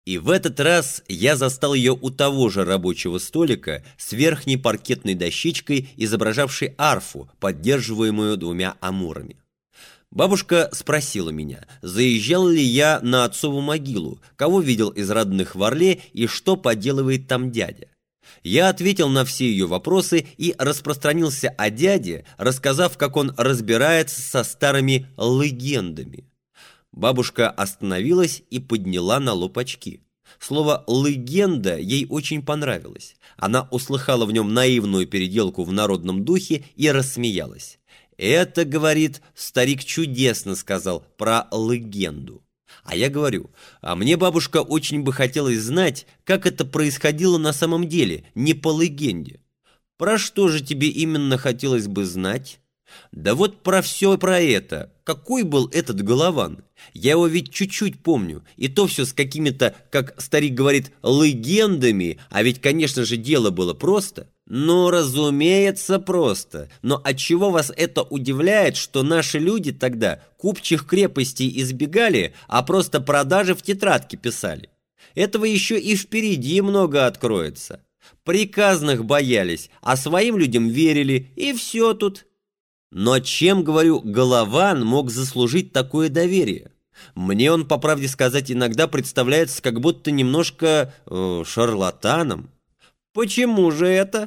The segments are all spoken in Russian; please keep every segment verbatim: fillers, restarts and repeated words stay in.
И в этот раз я застал ее у того же рабочего столика с верхней паркетной дощечкой, изображавшей арфу, поддерживаемую двумя амурами. Бабушка спросила меня, заезжал ли я на отцову могилу, кого видел из родных в Орле и что поделывает там дядя. Я ответил на все ее вопросы и распространился о дяде, рассказав, как он разбирается со старыми легендами. Бабушка остановилась и подняла на лоб очки. Слово «легенда» ей очень понравилось. Она услыхала в нем наивную переделку в народном духе и рассмеялась. «Это, — говорит, — старик чудесно сказал про легенду». А я говорю, а мне, бабушка, очень бы хотелось знать, как это происходило на самом деле, не по легенде. Про что же тебе именно хотелось бы знать? Да вот про все про это. Какой был этот Голован? Я его ведь чуть-чуть помню. И то все с какими-то, как старик говорит, легендами. А ведь, конечно же, дело было просто. Ну, разумеется, просто. Но отчего вас это удивляет, что наши люди тогда купчих крепостей избегали, а просто продажи в тетрадке писали? Этого еще и впереди много откроется. Приказных боялись, а своим людям верили, и все тут. Но чем, говорю, Голован мог заслужить такое доверие? Мне он, по правде сказать, иногда представляется как будто немножко э, шарлатаном. Почему же это?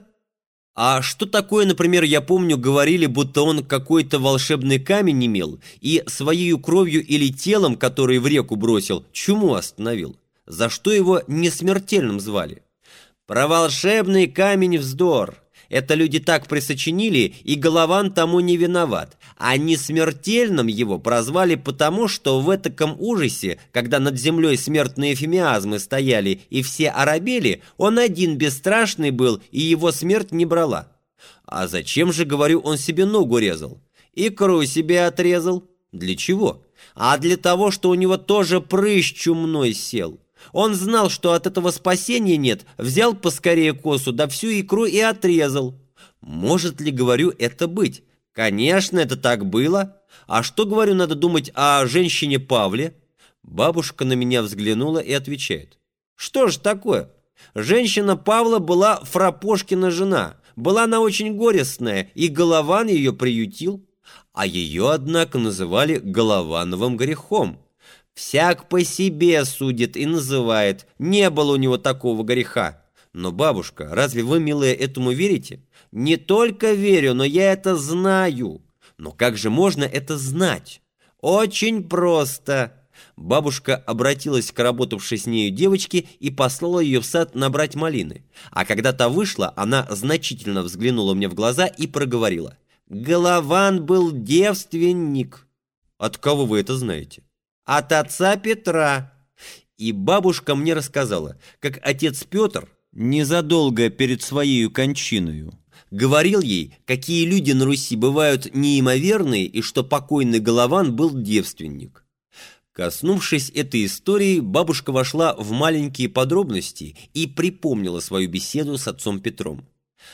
А что такое, например, я помню, говорили, будто он какой-то волшебный камень имел и своей кровью или телом, который в реку бросил, чуму остановил. За что его несмертельным звали? Про волшебный камень вздор. Это люди так присочинили, и Голован тому не виноват. А несмертельным его прозвали потому, что в этаком ужасе, когда над землей смертные фимиазмы стояли и все оробели, он один бесстрашный был, и его смерть не брала. А зачем же, говорю, он себе ногу резал? Икру себе отрезал. Для чего? А для того, что у него тоже прыщ чумной сел. Он знал, что от этого спасения нет, взял поскорее косу, да всю икру и отрезал. Может ли, говорю, это быть? Конечно, это так было. А что, говорю, надо думать о женщине Павле? Бабушка на меня взглянула и отвечает. Что ж такое? Женщина Павла была Фрапошкина жена. Была она очень горестная, и Голован ее приютил. А ее, однако, называли Головановым грехом. Всяк по себе судит и называет. Не было у него такого греха. Но, бабушка, разве вы, милая, этому верите? Не только верю, но я это знаю. Но как же можно это знать? Очень просто. Бабушка обратилась к работавшей с нею девочке и послала ее в сад набрать малины. А когда та вышла, она значительно взглянула мне в глаза и проговорила. Голован был девственник. От кого вы это знаете? От отца Петра. И бабушка мне рассказала, как отец Петр, незадолго перед своей кончиною, говорил ей, какие люди на Руси бывают неимоверные и что покойный Голован был девственник. Коснувшись этой истории, бабушка вошла в маленькие подробности и припомнила свою беседу с отцом Петром.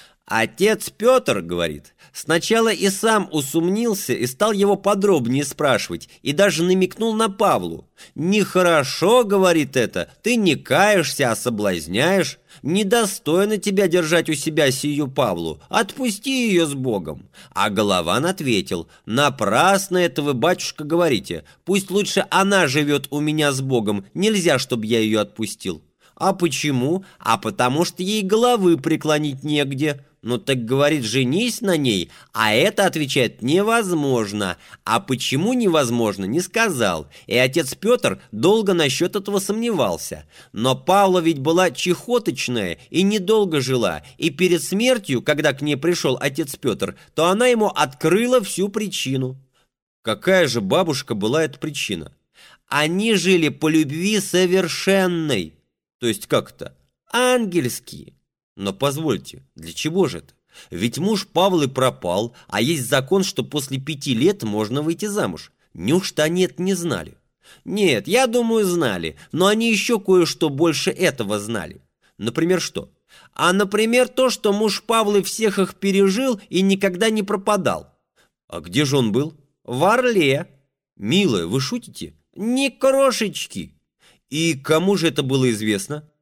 «Отец Петр, — говорит, — сначала и сам усомнился и стал его подробнее спрашивать, и даже намекнул на Павлу. Нехорошо, — говорит, — это, ты не каешься, а соблазняешь. Недостойно тебя держать у себя сию Павлу, отпусти ее с Богом». А Голован ответил, напрасно это вы, батюшка, говорите, пусть лучше она живет у меня с Богом, нельзя, чтобы я ее отпустил. А почему? А потому что ей головы преклонить негде. Ну так, говорит, женись на ней, а это, отвечает, невозможно. А почему невозможно, не сказал. И отец Петр долго насчет этого сомневался. Но Павла ведь была чехоточная и недолго жила. И перед смертью, когда к ней пришел отец Петр, то она ему открыла всю причину. Какая же, бабушка, была эта причина? Они жили по любви совершенной. То есть как-то ангельские. Но позвольте, для чего же это? Ведь муж Павлы пропал, а есть закон, что после пяти лет можно выйти замуж. Неужто они это не знали? Нет, я думаю, знали, но они еще кое-что больше этого знали. Например, что? А, например, то, что муж Павлы всех их пережил и никогда не пропадал. А где же он был? В Орле. Милая, вы шутите? Ни крошечки. И кому же это было известно?